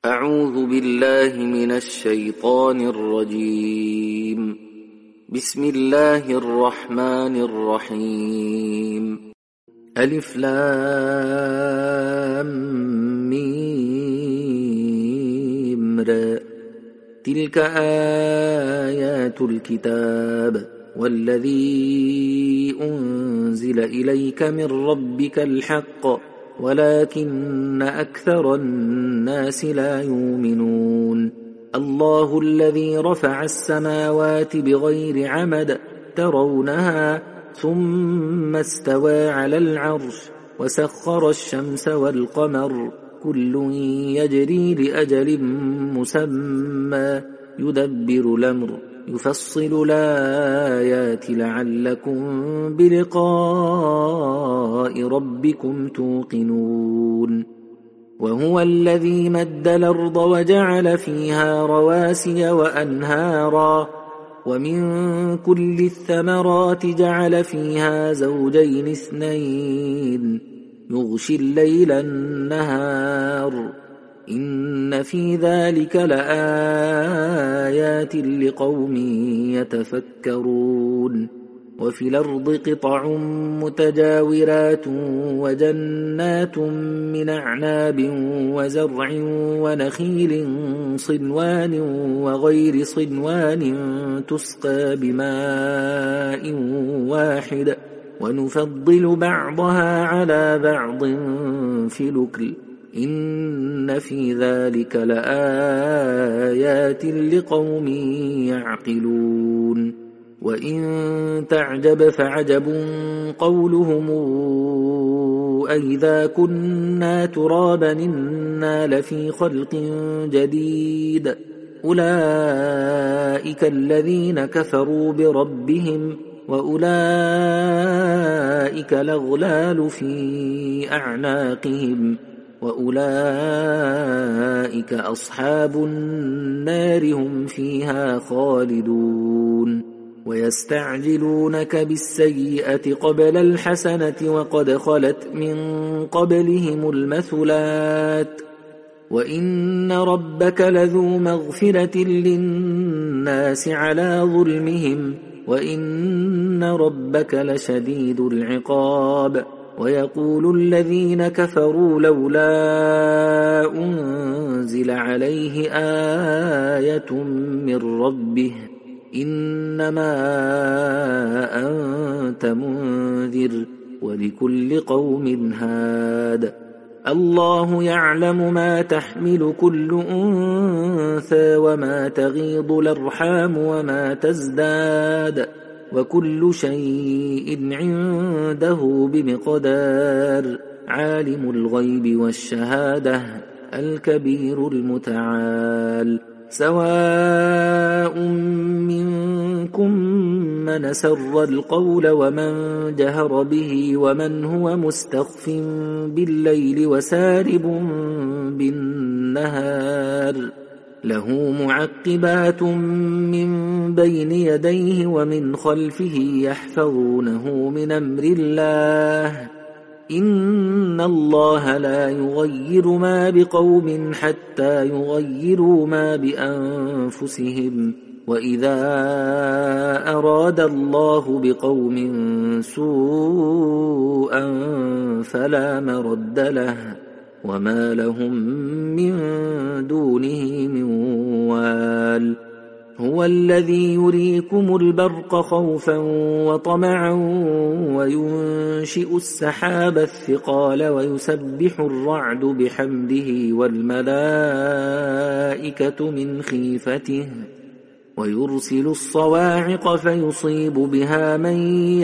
أعوذ بالله من الشيطان الرجيم. بسم الله الرحمن الرحيم. ألف لام ميم را. تلك آيات الكتاب والذي أنزل إليك من ربك الحق ولكن أكثر الناس لا يؤمنون. الله الذي رفع السماوات بغير عمد ترونها ثم استوى على العرش وسخر الشمس والقمر كل يجري لأجل مسمى يدبر الأمر يفصل الآيات لعلكم بلقاء ربكم توقنون. وهو الذي مد الأرض وجعل فيها رواسي وأنهارا ومن كل الثمرات جعل فيها زوجين اثنين يغشي الليل النهار إن في ذلك لآيات لقوم يتفكرون. وفي الأرض قطع متجاورات وجنات من أعناب وزرع ونخيل صنوان وغير صنوان تسقى بماء واحد ونفضل بعضها على بعض في الأكل إن في ذلك لآيات لقوم يعقلون. وإن تعجب فعجب قولهم أئذا كنا ترابا إنا لفي خلق جديد أولئك الذين كفروا بربهم وأولئك الأغلال في أعناقهم وأولئك أصحاب النار هم فيها خالدون. ويستعجلونك بالسيئة قبل الحسنة وقد خلت من قبلهم المثلات وإن ربك لذو مغفرة للناس على ظلمهم وإن ربك لشديد العقاب. ويقول الذين كفروا لولا أنزل عليه آية من ربه إنما أنت منذر ولكل قوم هاد. الله يعلم ما تحمل كل أنثى وما تغيض الأرحام وما تزداد وكل شيء عنده بمقدار. عالم الغيب والشهادة الكبير المتعال. سواء منكم من سر القول ومن جهر به ومن هو مستخف بالليل وسارب بالنهار له معقبات من بين يديه ومن خلفه يحفظونه من أمر الله إن الله لا يغير ما بقوم حتى يغيروا ما بأنفسهم وإذا أراد الله بقوم سوءا فلا مرد له وما لهم من دونه من وال. هو الذي يريكم البرق خوفا وطمعا وينشئ السحاب الثقال ويسبح الرعد بحمده والملائكة من خيفته ويرسل الصواعق فيصيب بها من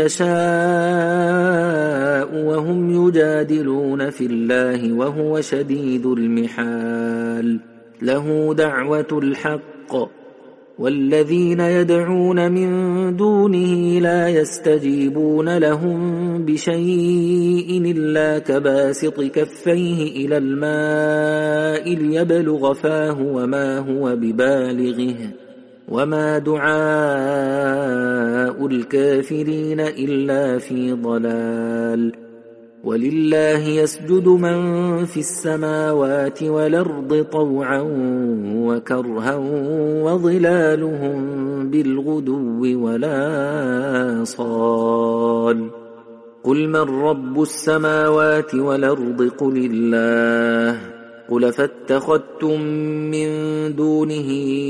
يشاء وهم يجادلون في الله وهو شديد المحال. له دعوة الحق والذين يدعون من دونه لا يستجيبون لهم بشيء إلا كباسط كفيه إلى الماء ليبلغ فاه وما هو ببالغه وما دعاء الكافرين إلا في ضلال. ولله يسجد من في السماوات والأرض طوعا وكرها وظلالهم بالغدو ولا صال. قل من رب السماوات والأرض قل الله. قل فاتخذتم من دونه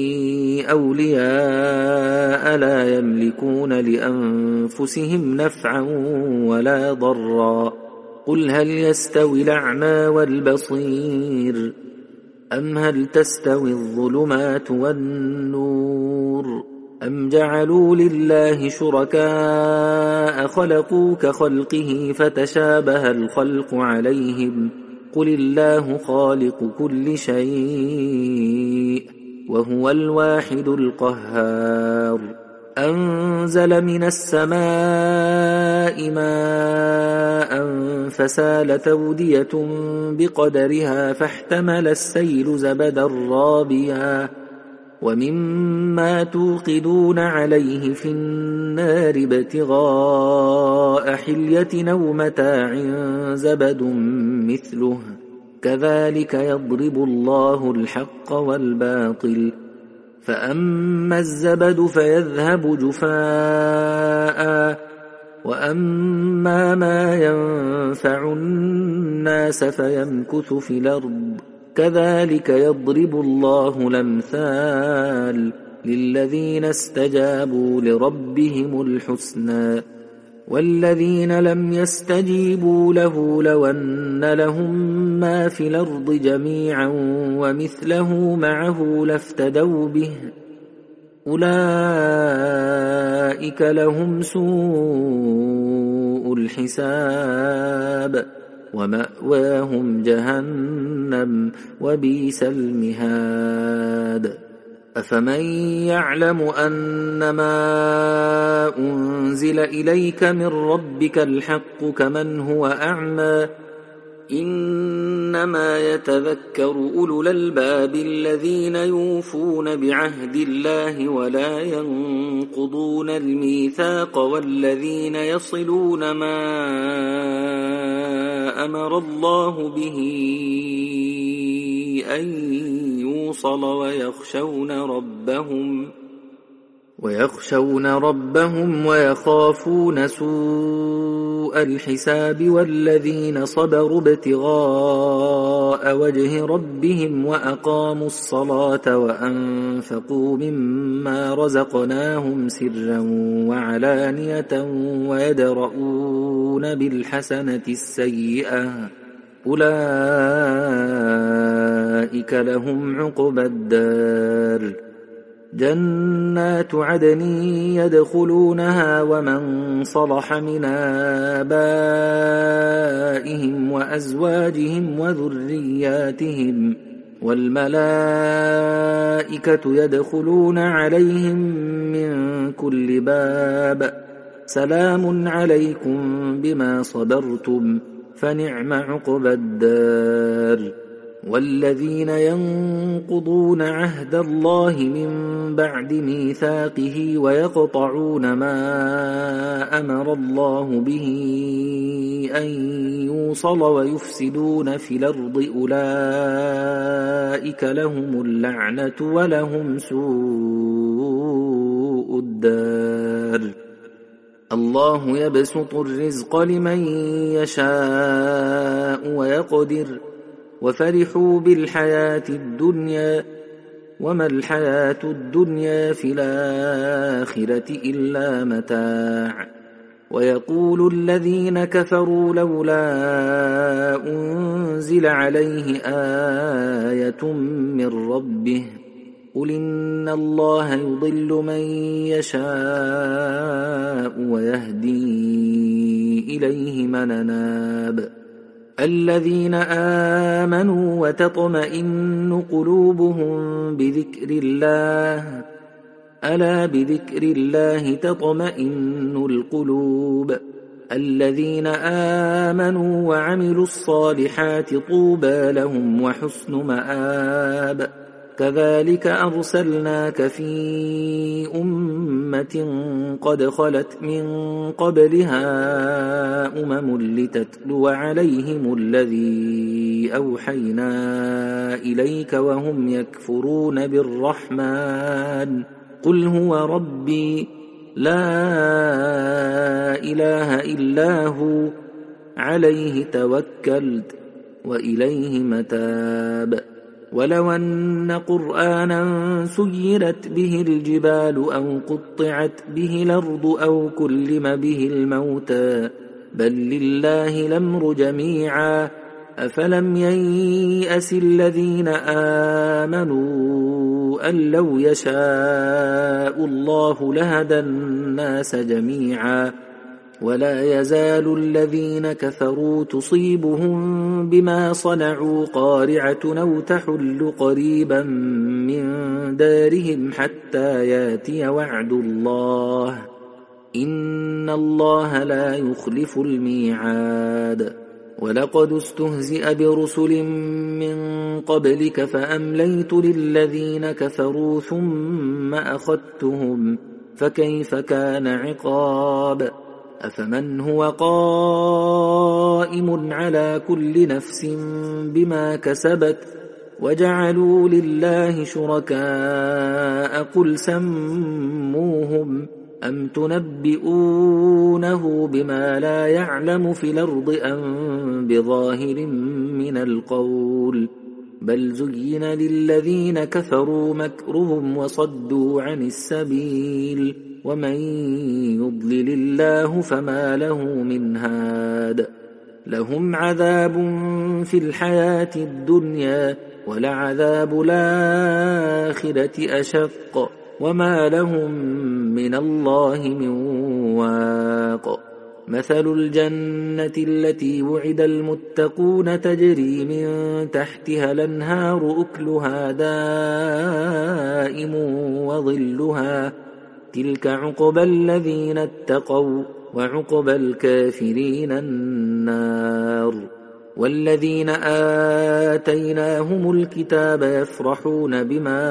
أولياء لا يملكون لأنفسهم نفعا ولا ضرا. قل هل يستوي الأعمى والبصير أم هل تستوي الظلمات والنور أم جعلوا لله شركاء خلقوا كخلقه فتشابه الخلق عليهم قل الله خالق كل شيء وهو الواحد القهار. أنزل من السماء ماء فسالت أودية بقدرها فاحتمل السيل زبدا رابيا ومما توقدون عليه في النار ابتغاء حلية أو متاع زبد مثله كذلك يضرب الله الحق والباطل. فأما الزبد فيذهب جفاء وأما ما ينفع الناس فيمكث في الأرض كذلك يضرب الله الأمثال للذين استجابوا لربهم الحسنى والذين لم يستجيبوا له لو أن لهم ما في الأرض جميعا ومثله معه لافتدوا به أولئك لهم سوء الحساب ومأواهم جهنم وبئس المهاد. أفمن يعلم أنما أنزل إليك من ربك الحق كمن هو أعمى إنما يتذكر أولو الألباب الذين يوفون بعهد الله ولا ينقضون الميثاق والذين يصلون ما أمر الله به أن يوصل ويخشون ربهم ويخافون سوء الحساب والذين صبروا ابتغاء وجه ربهم وأقاموا الصلاة وأنفقوا مما رزقناهم سرا وعلانية ويدرؤون بالحسنة السيئة أولئك لهم عقبى الدار جنات عدن يدخلونها ومن صلح من آبائهم وأزواجهم وذرياتهم والملائكة يدخلون عليهم من كل باب سلام عليكم بما صبرتم فنعم عقبى الدار. والذين ينقضون عهد الله من بعد ميثاقه ويقطعون ما أمر الله به أن يوصل ويفسدون في الأرض أولئك لهم اللعنة ولهم سوء الدار. الله يبسط الرزق لمن يشاء ويقدر وفرحوا بالحياة الدنيا وما الحياة الدنيا في الآخرة إلا متاع. ويقول الذين كفروا لولا أنزل عليه آية من ربه قل إن الله يضل من يشاء ويهدي إليه من أناب. الذين آمنوا وتطمئن قلوبهم بذكر الله ألا بذكر الله تطمئن القلوب. الذين آمنوا وعملوا الصالحات طوبى لهم وحسن مآب. كذلك أرسلناك في أمة قد خلت من قبلها لتتلو عليهم الذي أوحينا إليك وهم يكفرون بالرحمن قل هو ربي لا إله إلا هو عليه توكلت وإليه متاب ولو أن قرآنا سيرت به الجبال أو قطعت به الأرض أو كلم به الموتى بل لله الأمر جميعا أفلم ييأس الذين آمنوا أن لو يشاء الله لهدى الناس جميعا ولا يزال الذين كفروا تصيبهم بما صنعوا قارعة أو تحل قريبا من دارهم حتى ياتي وعد الله إن الله لا يخلف الميعاد ولقد استهزئ برسل من قبلك فأمليت للذين كفروا ثم أخذتهم فكيف كان عقاب أفمن هو قائم على كل نفس بما كسبت وجعلوا لله شركاء قل سموهم أم تنبئونه بما لا يعلم في الأرض أم بظاهر من القول بل زين للذين كفروا مكرهم وصدوا عن السبيل ومن يضلل الله فما له من هاد لهم عذاب في الحياة الدنيا ولعذاب الآخرة أشق وما لهم من الله من واق مثل الجنة التي وعد المتقون تجري من تحتها الأنهار أكلها دائم وظلها تلك عقبى الذين اتقوا وعقبى الكافرين النار والذين آتيناهم الكتاب يفرحون بما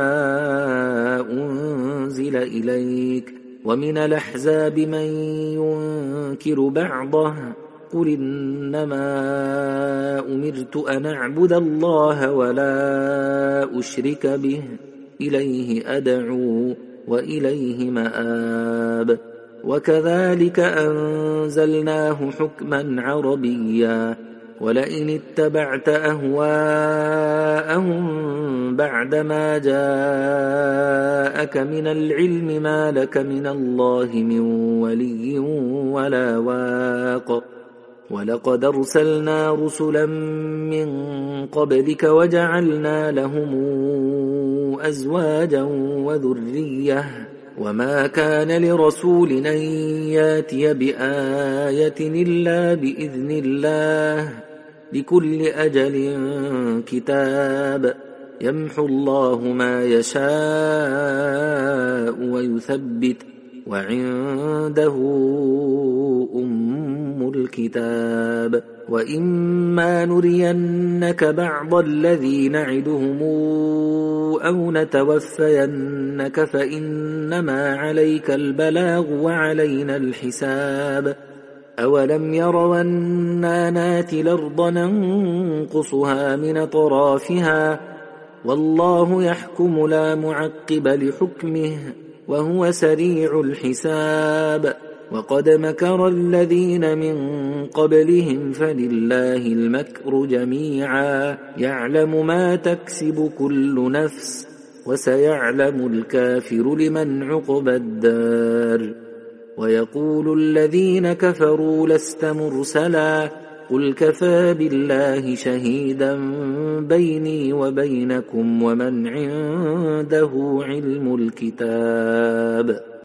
أنزل إليك ومن الأحزاب من ينكر بعضه قل إنما أمرت أن أعبد الله ولا أشرك به إليه أدعو وإليه مآب وكذلك أنزلناه حكما عربيا ولئن اتبعت أهواءهم بعدما جاءك من العلم ما لك من الله من ولي ولا واق ولقد أرسلنا رسلا من قبلك وجعلنا لهم أزواجا وذرية وما كان لرسول أن ياتي بآية إلا بإذن الله لكل أجل كتاب يمحو الله ما يشاء ويثبت وعنده أم الكتاب وإما نرينك بعض الذي نعدهم أو نتوفينك فإنما عليك البلاغ وعلينا الحساب أولم يروا أنا ناتي الأرض ننقصها من أطرافها والله يحكم لا معقب لحكمه وهو سريع الحساب وقد مكر الذين من قبلهم فلله المكر جميعا يعلم ما تكسب كل نفس وسيعلم الكافر لمن عقبى الدار ويقول الذين كفروا لست مرسلا قل كفى بالله شهيدا بيني وبينكم ومن عنده علم الكتاب